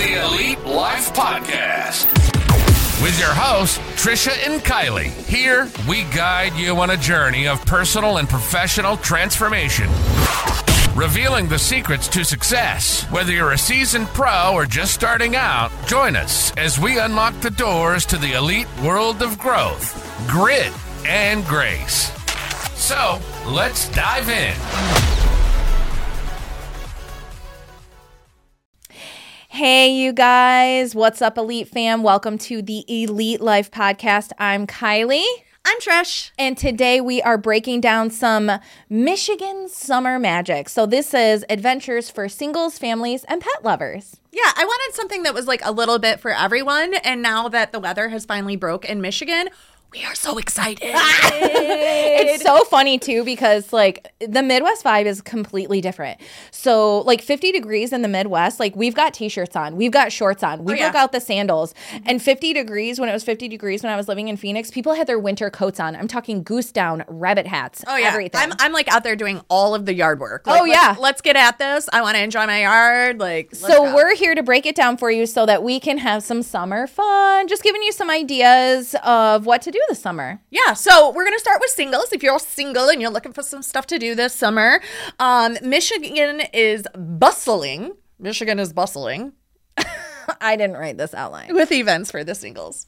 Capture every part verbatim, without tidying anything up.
the Elite Life Podcast with your hosts, Trisha and Kylie. Here, we guide you on a journey of personal and professional transformation, revealing the secrets to success. Whether you're a seasoned pro or just starting out, join us as we unlock the doors to the elite world of growth, grit, and grace. So, let's dive in. Hey, you guys. What's up, Elite fam? Welcome to the Elite Life Podcast. I'm Kylie. I'm Trish. And today we are breaking down some Michigan summer magic. So this is adventures for singles, families, and pet lovers. Yeah, I wanted something that was like a little bit for everyone. And now that the weather has finally broke in Michigan, we are so excited. It's so funny, too, because, like, the Midwest vibe is completely different. So, like, fifty degrees in the Midwest, like, we've got T-shirts on. We've got shorts on. We oh, broke yeah. out the sandals. And fifty degrees, when it was fifty degrees when I was living in Phoenix, people had their winter coats on. I'm talking goose down, rabbit hats, oh, yeah. everything. I'm, I'm, like, out there doing all of the yard work. Like, oh, yeah. Let's, let's get at this. I want to enjoy my yard. Like, let's So go. we're here to break it down for you so that we can have some summer fun. Just giving you some ideas of what to do this summer. Yeah, so we're going to start with singles. If you're single and you're looking for some stuff to do this summer, um, Michigan is bustling. Michigan is bustling. I didn't write this outline. With events for the singles.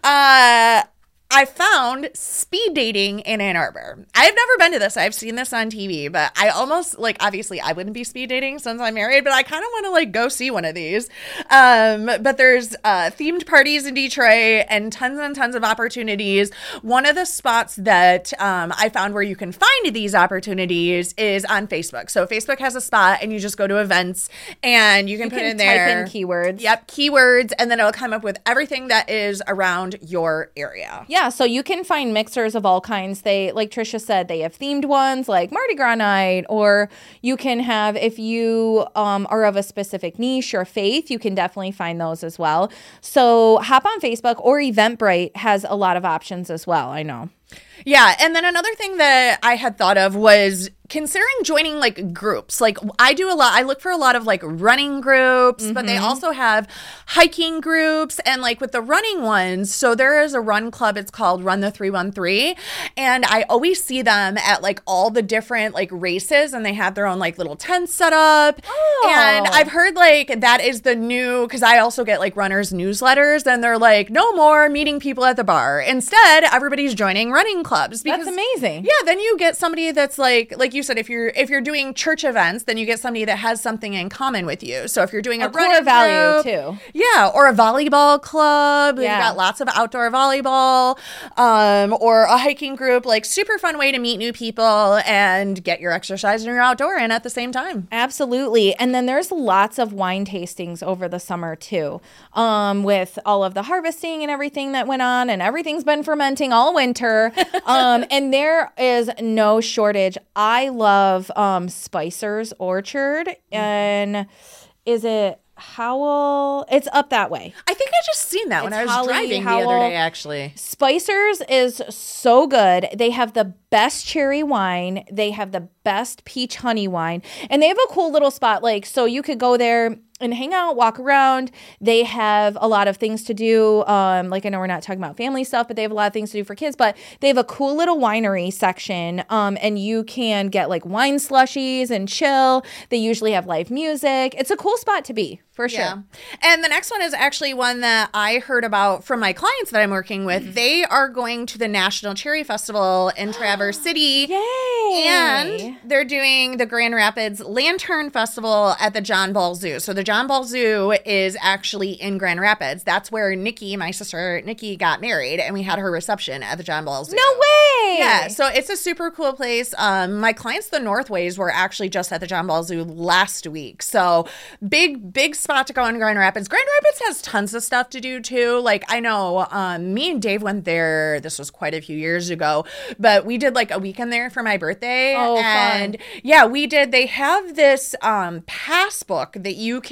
Uh, I found speed dating in Ann Arbor. I've never been to this. I've seen this on T V, but I almost, like, obviously I wouldn't be speed dating since I'm married, but I kind of want to, like, go see one of these. Um, but there's uh, themed parties in Detroit and tons and tons of opportunities. One of the spots that um, I found where you can find these opportunities is on Facebook. So Facebook has a spot and you just go to events and you can You put can in there. type in keywords. Yep, keywords, and then it'll come up with everything that is around your area. Yeah, so you can find mixers of all kinds. They, like Trisha said, they have themed ones like Mardi Gras night, or you can have, if you um, are of a specific niche or faith, you can definitely find those as well. So hop on Facebook, or Eventbrite has a lot of options as well, I know. Yeah, and then another thing that I had thought of was considering joining like groups. Like I do a lot, I look for a lot of like running groups, mm-hmm. but they also have hiking groups, and like with the running ones, so there is a run club, it's called Run the three one three, and I always see them at like all the different like races, and they have their own like little tents set up. Oh. And I've heard like that is the new, because I also get like runners newsletters, and they're like, no more meeting people at the bar. Instead, everybody's joining running clubs. Because, that's amazing. Yeah, then you get somebody that's like, like you said, if you're if you're doing church events, then you get somebody that has something in common with you. So if you're doing a, a core running value group, too. Yeah, or a volleyball club. Yeah. You got lots of outdoor volleyball, um, or a hiking group. Like super fun way to meet new people and get your exercise and your outdoor in at the same time. Absolutely. And then there's lots of wine tastings over the summer too, um, with all of the harvesting and everything that went on, and everything's been fermenting all winter. um, and there is no shortage. I love um, Spicer's Orchard, and is it Howell? It's up that way. I think I just seen that It's when I was Holly driving Howell. the other day, actually. Spicer's is so good. They have the best cherry wine. They have the best peach honey wine. And they have a cool little spot. Like, so you could go there and hang out, walk around. They have a lot of things to do. Um, like, I know we're not talking about family stuff, but they have a lot of things to do for kids. But they have a cool little winery section, um, and you can get like wine slushies and chill. They usually have live music. It's a cool spot to be, for sure. Yeah. And the next one is actually one that I heard about from my clients that I'm working with. Mm-hmm. They are going to the National Cherry Festival in Traverse City. Yay! And they're doing the Grand Rapids Lantern Festival at the John Ball Zoo. So the John Ball Zoo is actually in Grand Rapids. That's where Nikki, my sister Nikki, got married, and we had her reception at the John Ball Zoo. No way! Yeah, so it's a super cool place. Um, my clients, the Northways, were actually just at the John Ball Zoo last week. So big, big spot to go in Grand Rapids. Grand Rapids has tons of stuff to do too. Like I know um, me and Dave went there. This was quite a few years ago, but we did like a weekend there for my birthday. Oh, and fun. yeah, we did. They have this um, pass book that you can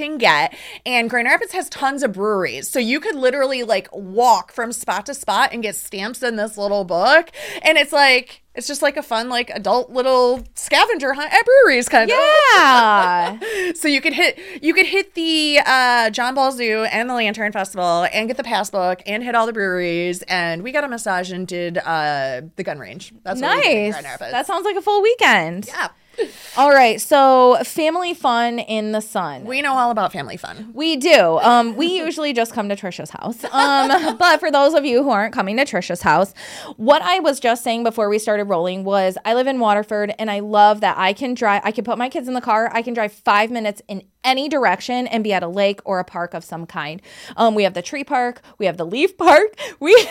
can get. And Grand Rapids has tons of breweries. So you could literally like walk from spot to spot and get stamps in this little book. And it's like, it's just like a fun, like adult little scavenger hunt at breweries kind of. Yeah. So you could hit, you could hit the uh, John Ball Zoo and the Lantern Festival and get the pass book and hit all the breweries. And we got a massage and did uh, the gun range. That's what we did in Nice. Grand Rapids. That sounds like a full weekend. Yeah. All right. So family fun in the sun. We know all about family fun. We do. Um, we usually just come to Trisha's house. Um, but for those of you who aren't coming to Trisha's house, what I was just saying before we started rolling was I live in Waterford, and I love that I can drive. I can put my kids in the car. I can drive five minutes in any direction and be at a lake or a park of some kind. Um, we have the tree park. We have the leaf park. We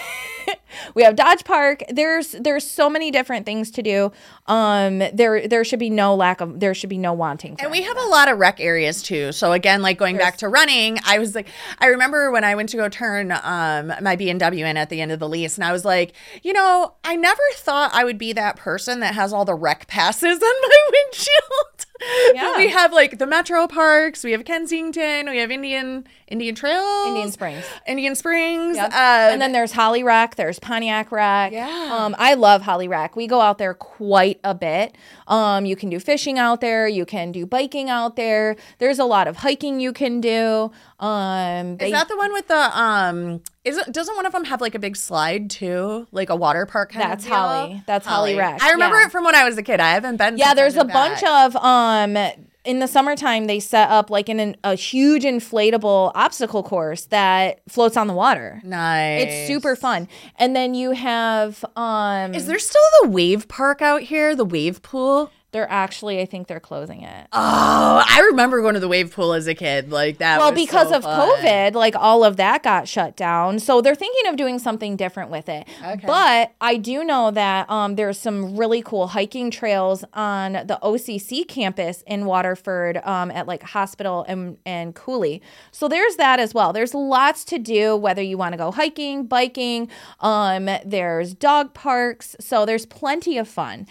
we have Dodge Park. There's there's so many different things to do. Um, there there should be no lack of there should be no wanting. And we have a lot of rec areas too. So again, like going back to running, I was like, I remember when I went to go turn um, my B M W in at the end of the lease, and I was like, you know, I never thought I would be that person that has all the rec passes on my windshield. Yeah. But we have like the Metro Parks, we have Kensington, we have Indian Indian Trails, Indian Springs. Indian Springs, Yep. um, and then there's Holly Rack, there's Pontiac Rack. Yeah. Um, I love Holly Rack. We go out there quite a bit. Um, you can do fishing out there. You can do biking out there. There's a lot of hiking you can do. Um, they- Is that the one with the um? Is it, doesn't one of them have like a big slide too, like a water park kind That's of deal? Holly. That's Holly Rack, I remember yeah. it from when I was a kid. I haven't been. yeah, since there's I a did bunch that. of um in the summertime they set up like in an, a huge inflatable obstacle course that floats on the water. Nice. It's super fun. And then you have um Is there still the wave park out here? The wave pool? they're actually I think they're closing it. Oh, I remember going to the wave pool as a kid. Like that. Well, was because so of fun. COVID, like all of that got shut down. So they're thinking of doing something different with it. Okay. But I do know that um, there's some really cool hiking trails on the O C C campus in Waterford um, at like Hospital and, and Cooley. So there's that as well. There's lots to do, whether you want to go hiking, biking. Um, there's dog parks. So there's plenty of fun.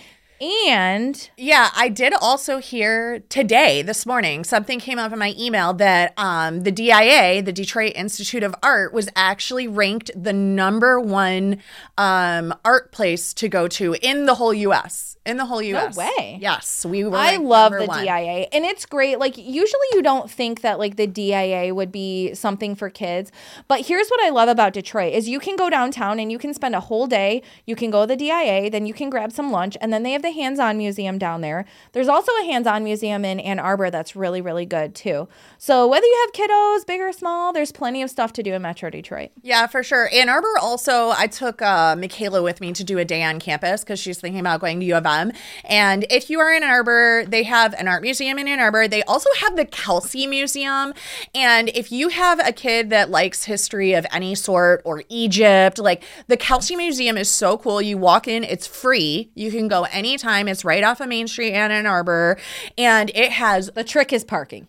And Yeah, I did also hear today, this morning, something came up in my email that um, the D I A, the Detroit Institute of Art, was actually ranked the number one um, art place to go to in the whole U S In the whole U S No way. Yes, we were. I ranked love number the one. D I A, and it's great. Like usually you don't think that like the D I A would be something for kids, but here's what I love about Detroit is you can go downtown and you can spend a whole day. You can go to the D I A, then you can grab some lunch, and then they have the hands-on museum down there. There's also a hands-on museum in Ann Arbor that's really, really good too. So whether you have kiddos, big or small, there's plenty of stuff to do in Metro Detroit. Yeah, for sure. Ann Arbor also, I took uh, Michaela with me to do a day on campus because she's thinking about going to U of M. And if you are in Ann Arbor, they have an art museum in Ann Arbor. They also have the Kelsey Museum. And if you have a kid that likes history of any sort or Egypt, like the Kelsey Museum is so cool. You walk in, it's free. You can go anytime. It's right off of Main Street in Ann Arbor. And it has The trick is parking.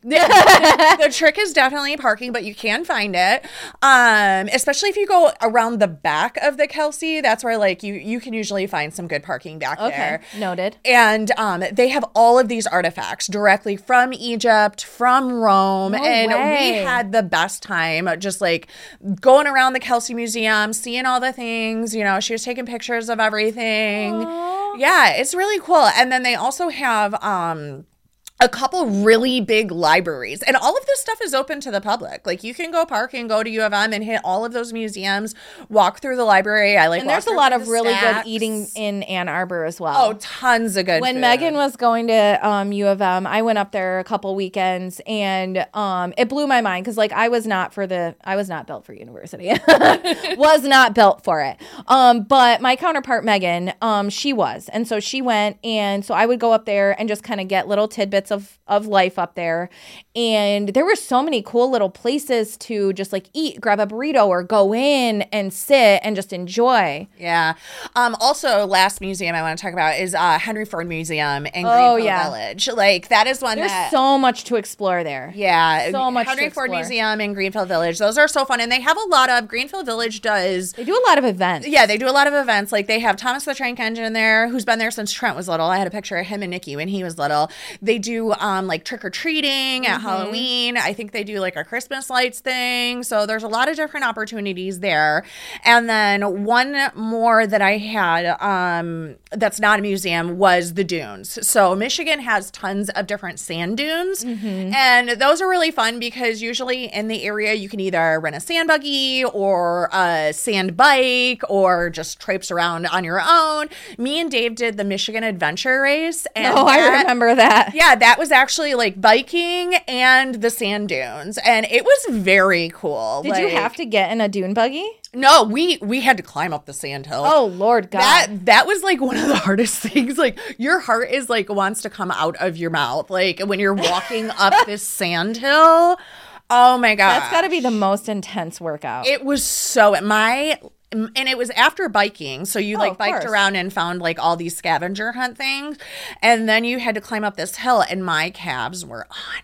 the trick is definitely parking, but you can find it. Um, especially if you go around the back of the Kelsey, that's where like you you can usually find some good parking back Okay, there. noted. And um, they have all of these artifacts directly from Egypt, from Rome, No and way. we had the best time just like going around the Kelsey Museum, seeing all the things. You know, she was taking pictures of everything. Aw. Yeah, it's really cool. And then they also have um a couple really big libraries, and all of this stuff is open to the public. Like you can go park and go to U of M and hit all of those museums, walk through the library. I like And walk there's a through lot the of really stacks. good eating in Ann Arbor as well. Oh, tons of good When food. Megan was going to um, U of M, I went up there a couple weekends, and um, it blew my mind because, like, I was not for the, I was not built for university, was not built for it. Um, but my counterpart Megan, um, she was, and so she went, and so I would go up there and just kind of get little tidbits of of life up there, and there were so many cool little places to just like eat, grab a burrito, or go in and sit and just enjoy. Yeah. Um, also, last museum I want to talk about is uh, Henry Ford Museum in Oh, Greenfield yeah. Village. Like that is one There's that. so much to explore there. yeah, so much Henry to Ford explore. Museum in Greenfield Village. Those are so fun, and they have a lot of Greenfield Village does. They do a lot of events. Yeah, they do a lot of events. Like they have Thomas the Tank Engine there, who's been there since Trent was little. I had a picture of him and Nikki when he was little. They do do um, like trick or treating at mm-hmm. Halloween. I think they do like a Christmas lights thing. So there's a lot of different opportunities there. And then one more that I had um, that's not a museum was the dunes. So Michigan has tons of different sand dunes. Mm-hmm. And those are really fun because usually in the area you can either rent a sand buggy or a sand bike or just traipse around on your own. Me and Dave did the Michigan Adventure Race. And oh, that, I remember that. Yeah, that was actually like biking and the sand dunes. And it was very cool. Did like, you have to get in a dune buggy? No, we we had to climb up the sand hill. Oh, Lord God. That that was like one of the hardest things. Like your heart is like wants to come out of your mouth. Like when you're walking up this sand hill. Oh my God. That's got to be the most intense workout. It was so my and it was after biking. So you oh, like biked course. around and found like all these scavenger hunt things. And then you had to climb up this hill and my calves were on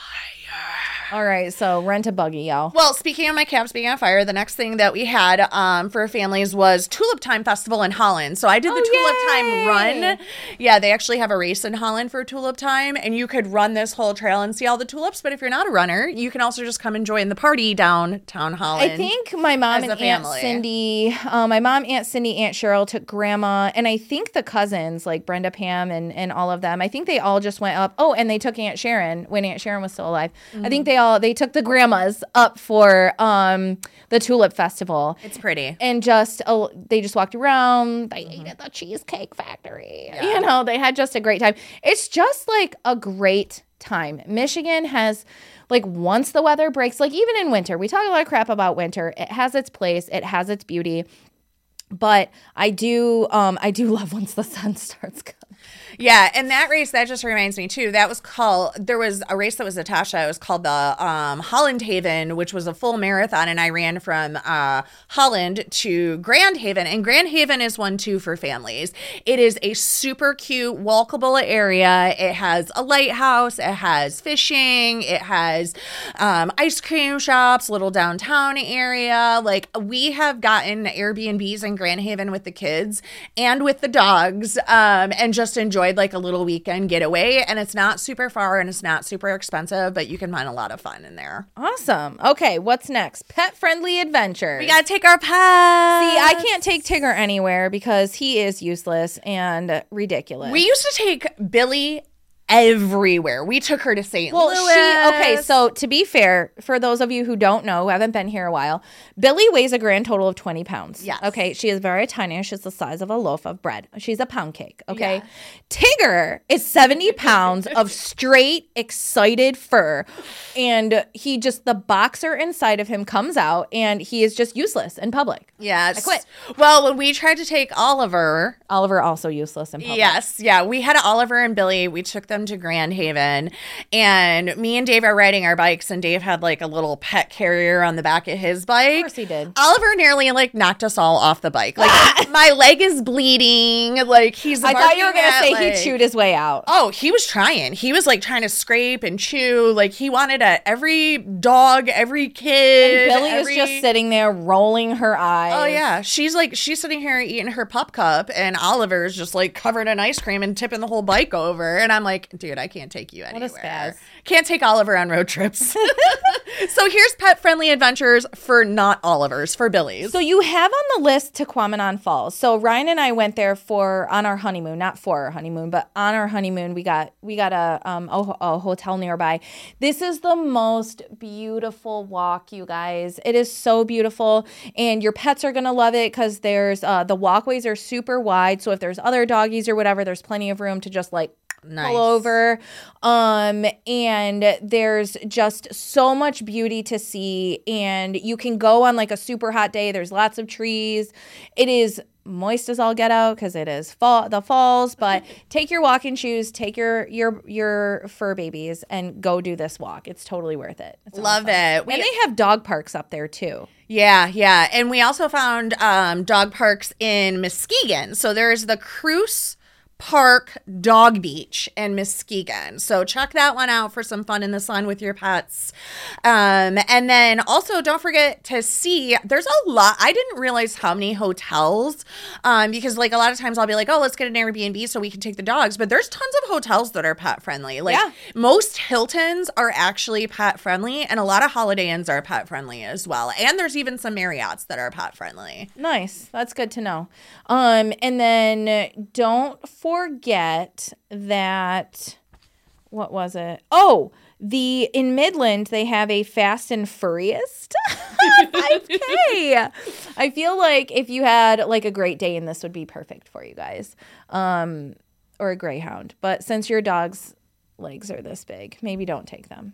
All right, so rent a buggy, y'all. Well, speaking of my calves being on fire, the next thing that we had um, for families was Tulip Time Festival in Holland. So I did the oh, Tulip yay! Time run. Yeah, they actually have a race in Holland for Tulip Time, and you could run this whole trail and see all the tulips. But if you're not a runner, you can also just come and join the party downtown Holland. I think my mom and Aunt Cindy, uh, my mom, Aunt Cindy, Aunt Cheryl took Grandma, and I think the cousins, like Brenda, Pam, and, and all of them, I think they all just went up. Oh, and they took Aunt Sharon when Aunt Sharon was still alive. Mm-hmm. I think they all, they took the grandmas up for um, the Tulip Festival. It's pretty. And just, uh, they just walked around. They mm-hmm. ate at the Cheesecake Factory. Yeah. You know, they had just a great time. It's just like a great time. Michigan has, like, once the weather breaks, like even in winter, we talk a lot of crap about winter. It has its place. It has its beauty. But I do, um, I do love once the sun starts coming. Yeah, and that race, that just reminds me, too. That was called, there was a race that was Natasha. It was called the um, Holland Haven, which was a full marathon, and I ran from uh, Holland to Grand Haven, and Grand Haven is one, too, for families. It is a super cute, walkable area. It has a lighthouse. It has fishing. It has um, ice cream shops, little downtown area. Like, we have gotten Airbnbs in Grand Haven with the kids and with the dogs, um, and just enjoyed like a little weekend getaway. And it's not super far and it's not super expensive, but you can find a lot of fun in there. Awesome. Okay, what's next? Pet friendly adventures. We gotta take our pets. See, I can't take Tigger anywhere because he is useless and ridiculous. We used to take Billy everywhere. We took her to Saint Well, Louis. she, okay, so to be fair, for those of you who don't know, who haven't been here a while, Billy weighs a grand total of twenty pounds. Yes. Okay, she is very tiny. She's the size of a loaf of bread. She's a pound cake, okay? Yeah. Tigger is seventy pounds of straight, excited fur, and he just, the boxer inside of him comes out, and he is just useless in public. Yes. I quit. Well, when we tried to take Oliver. Oliver also useless in public. Yes, yeah. We had Oliver and Billy. We took them to Grand Haven, and me and Dave are riding our bikes, and Dave had like a little pet carrier on the back of his bike. Of course he did. Oliver nearly like knocked us all off the bike. Like my leg is bleeding. Like he's I thought you were barking gonna at, say like- he chewed his way out. Oh, he was trying. He was like trying to scrape and chew. Like he wanted a, every dog, every kid. And Billy every... is just sitting there rolling her eyes. Oh yeah, she's like she's sitting here eating her pup cup, and Oliver's just like covered in ice cream and tipping the whole bike over. And I'm like, dude, I can't take you anywhere. What a spaz. Can't take Oliver on road trips. So here's pet friendly adventures for not Olivers, for Billy's. So you have on the list Tequamanon Falls. So Ryan and I went there for on our honeymoon, not for our honeymoon, but on our honeymoon. We got we got a um a, a hotel nearby. This is the most beautiful walk, you guys. It is so beautiful, and your pets are gonna love it because there's uh the walkways are super wide. So if there's other doggies or whatever, there's plenty of room to just like Nice. pull over. Um, and there's just so much beauty to see, and you can go on like a super hot day. There's lots of trees. It is moist as all get out because it is fall the falls, but take your walking shoes, take your your your fur babies, and go do this walk. It's totally worth it. It's Love awesome. it. We- And they have dog parks up there too. Yeah, yeah. And we also found um, dog parks in Muskegon. So there's the Cruise Park Dog Beach in Muskegon. So check that one out for some fun in the sun with your pets. Um, and then also don't forget to see, there's a lot, I didn't realize how many hotels, um, because like a lot of times I'll be like, oh, let's get an Airbnb so we can take the dogs. But there's tons of hotels that are pet friendly. Like Yeah. most Hiltons are actually pet friendly, and a lot of Holiday Inns are pet friendly as well. And there's even some Marriotts that are pet friendly. Nice. That's good to know. Um, and then don't forget that, what was it? Oh, the in Midland, they have a Fast and Furious five K. I feel like if you had like a Great Dane, this would be perfect for you guys. Um, or a Greyhound. But since your dog's legs are this big, maybe don't take them.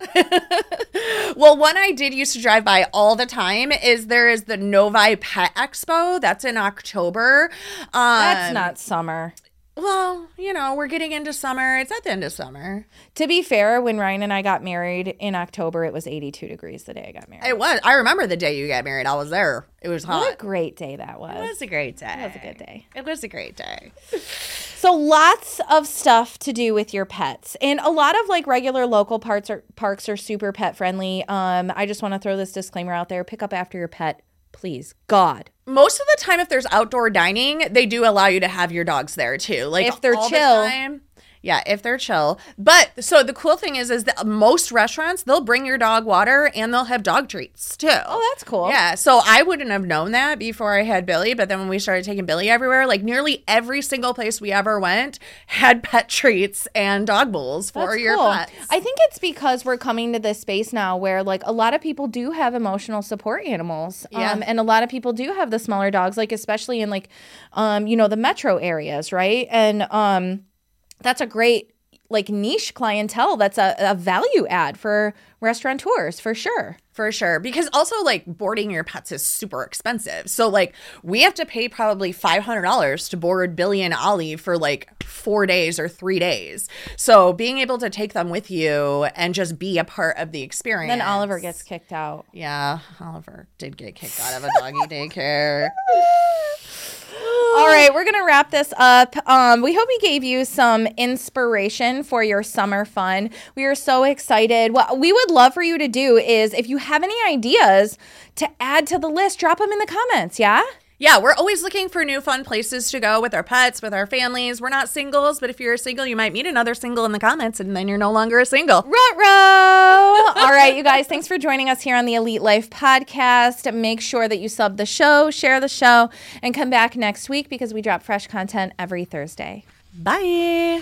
Well, one I did used to drive by all the time is there is the Novi Pet Expo. That's in October. Um, That's not summer. Well, you know, we're getting into summer. It's at the end of summer. To be fair, when Ryan and I got married in October, it was eighty-two degrees the day I got married. It was. I remember the day you got married. I was there. It was hot. What a great day that was. It was a great day. It was a good day. It was a great day. So lots of stuff to do with your pets. And a lot of like regular local parts are, parks are super pet friendly. Um, I just want to throw this disclaimer out there. Pick up after your pet, please. God. Most of the time, if there's outdoor dining, they do allow you to have your dogs there too. Like If they're all the chill. time. Yeah, if they're chill. But so the cool thing is, is that most restaurants, they'll bring your dog water and they'll have dog treats too. Oh, that's cool. Yeah, so I wouldn't have known that before I had Billy, but then when we started taking Billy everywhere, like nearly every single place we ever went had pet treats and dog bowls for That's your cool. pets. I think it's because we're coming to this space now where like a lot of people do have emotional support animals. Yeah. Um, and a lot of people do have the smaller dogs, like especially in like, um, you know, the metro areas, right? And um, that's a great like niche clientele. That's a, a value add for restaurateurs for sure. For sure. Because also, like, boarding your pets is super expensive. So, like, we have to pay probably five hundred dollars to board Billy and Ollie for, like, four days or three days. So, being able to take them with you and just be a part of the experience. Then Oliver gets kicked out. Yeah, Oliver did get kicked out of a doggy daycare. All right, we're going to wrap this up. Um, we hope we gave you some inspiration for your summer fun. We are so excited. What we would love for you to do is if you have any ideas to add to the list, drop them in the comments, yeah? Yeah, we're always looking for new fun places to go with our pets, with our families. We're not singles, but if you're a single, you might meet another single in the comments, and then you're no longer a single. Ruh-roh! All right, you guys, thanks for joining us here on the Elite Life podcast. Make sure that you sub the show, share the show, and come back next week because we drop fresh content every Thursday. Bye.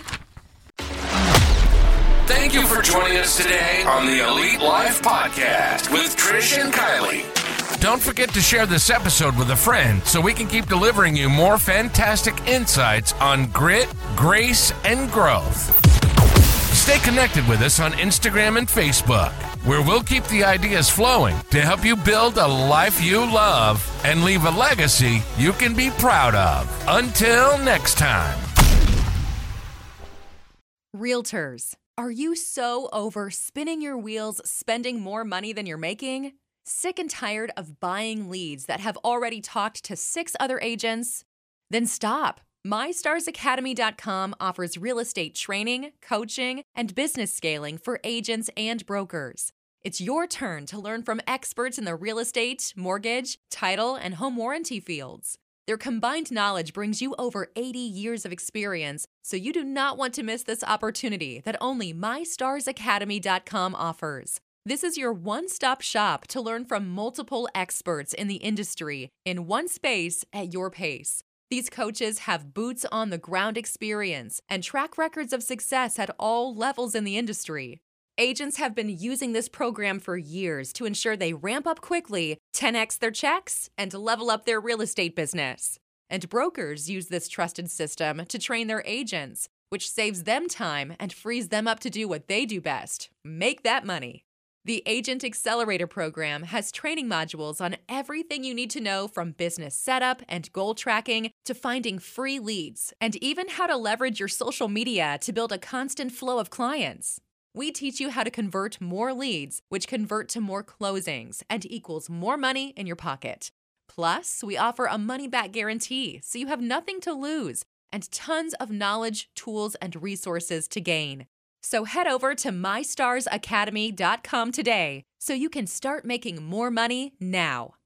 Thank you for joining us today on the Elite Life Podcast with Trish and Kylie. Don't forget to share this episode with a friend so we can keep delivering you more fantastic insights on grit, grace, and growth. Stay connected with us on Instagram and Facebook, where we'll keep the ideas flowing to help you build a life you love and leave a legacy you can be proud of. Until next time. Realtors, are you so over spinning your wheels, spending more money than you're making? Sick and tired of buying leads that have already talked to six other agents? Then stop. my stars academy dot com offers real estate training, coaching, and business scaling for agents and brokers. It's your turn to learn from experts in the real estate, mortgage, title, and home warranty fields. Their combined knowledge brings you over eighty years of experience, so you do not want to miss this opportunity that only my stars academy dot com offers. This is your one-stop shop to learn from multiple experts in the industry in one space at your pace. These coaches have boots-on-the-ground experience and track records of success at all levels in the industry. Agents have been using this program for years to ensure they ramp up quickly, ten x their checks, and level up their real estate business. And brokers use this trusted system to train their agents, which saves them time and frees them up to do what they do best, make that money. The Agent Accelerator program has training modules on everything you need to know from business setup and goal tracking to finding free leads, and even how to leverage your social media to build a constant flow of clients. We teach you how to convert more leads, which convert to more closings and equals more money in your pocket. Plus, we offer a money-back guarantee, so you have nothing to lose and tons of knowledge, tools, and resources to gain. So head over to my stars academy dot com today so you can start making more money now.